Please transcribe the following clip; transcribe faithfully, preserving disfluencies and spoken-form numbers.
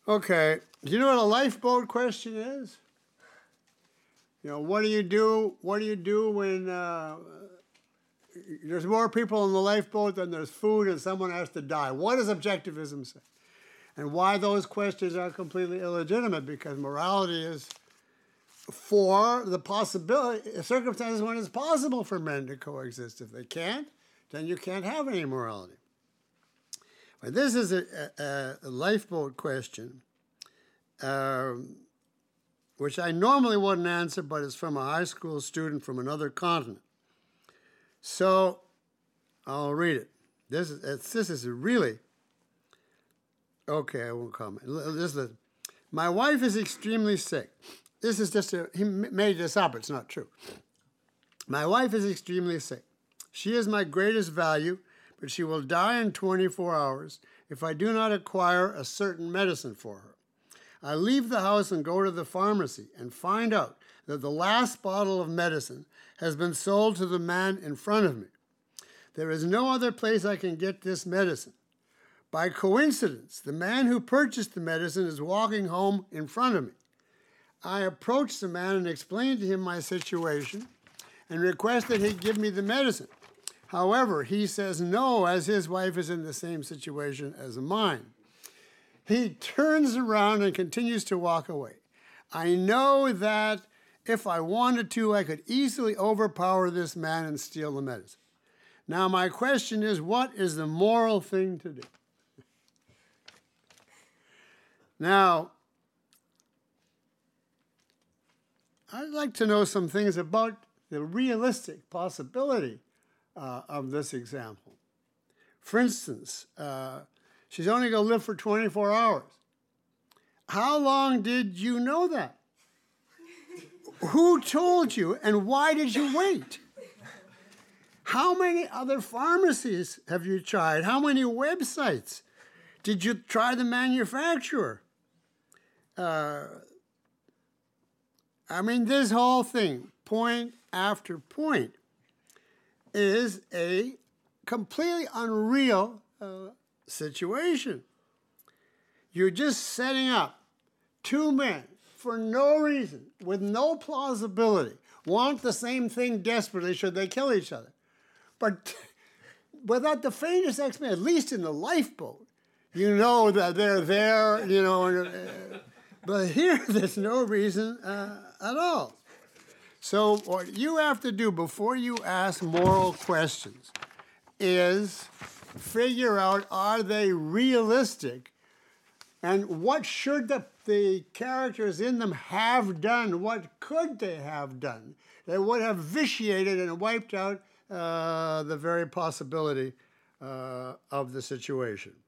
Okay, do you know what a lifeboat question is? You know, what do you do? What do you do when uh, there's more people in the lifeboat than there's food and someone has to die? What does objectivism say? And why those questions are completely illegitimate? Because morality is for the possibility, circumstances when it's possible for men to coexist. If they can't, then you can't have any morality. But this is a, a, a lifeboat question, um, which I normally wouldn't answer, but it's from a high school student from another continent. So I'll read it. This is it's, this is really okay. I won't comment. This is my wife is extremely sick. This is just a he made this up. It's not true. My wife is extremely sick. She is my greatest value, but she will die in twenty-four hours if I do not acquire a certain medicine for her. I leave the house and go to the pharmacy and find out that the last bottle of medicine has been sold to the man in front of me. There is no other place I can get this medicine. By coincidence, the man who purchased the medicine is walking home in front of me. I approached the man and explained to him my situation and requested he give me the medicine. However, he says no, as his wife is in the same situation as mine. He turns around and continues to walk away. I know that if I wanted to, I could easily overpower this man and steal the medicine. Now, my question is, what is the moral thing to do? Now, I'd like to know some things about the realistic possibility uh, of this example. For instance, uh, she's only going to live for twenty-four hours. How long did you know that? Who told you, and why did you wait? How many other pharmacies have you tried? How many websites? Did you try the manufacturer? Uh, I mean, this whole thing, point after point, is a completely unreal uh, situation. You're just setting up two men for no reason, with no plausibility, want the same thing desperately should they kill each other. But without the faintest explanation, at least in the lifeboat, you know that they're there, you know. And, uh, but here, there's no reason uh, at all. So what you have to do before you ask moral questions is figure out, are they realistic? And what should the, the characters in them have done? What could they have done that would have vitiated and wiped out uh, the very possibility uh, of the situation?